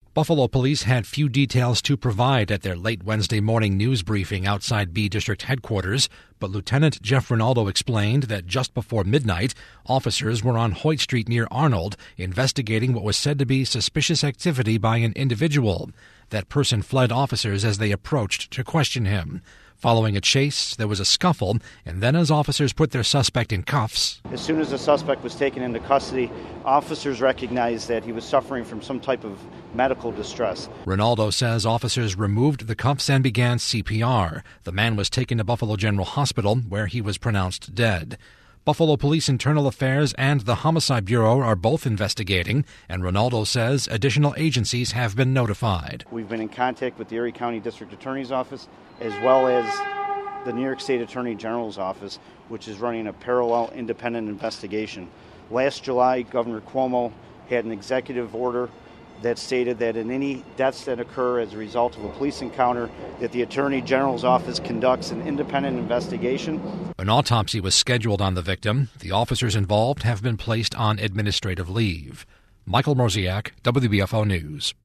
Buffalo police had few details to provide at their late Wednesday morning news briefing outside B District headquarters, but Lieutenant Jeff Rinaldo explained that just before midnight, officers were on Hoyt Street near Arnold investigating what was said to be suspicious activity by an individual. That person fled officers as they approached to question him. Following a chase, there was a scuffle, and then as officers put their suspect in cuffs. As soon as the suspect was taken into custody, officers recognized that he was suffering from some type of medical distress. Rinaldo says officers removed the cuffs and began CPR. The man was taken to Buffalo General Hospital, where he was pronounced dead. Buffalo Police Internal Affairs and the Homicide Bureau are both investigating, and Rinaldo says additional agencies have been notified. We've been in contact with the Erie County District Attorney's Office as well as the New York State Attorney General's Office, which is running a parallel independent investigation. Last July, Governor Cuomo had an executive order that stated that in any deaths that occur as a result of a police encounter, that the Attorney General's Office conducts an independent investigation. An autopsy was scheduled on the victim. The officers involved have been placed on administrative leave. Michael Mrozek, WBFO News.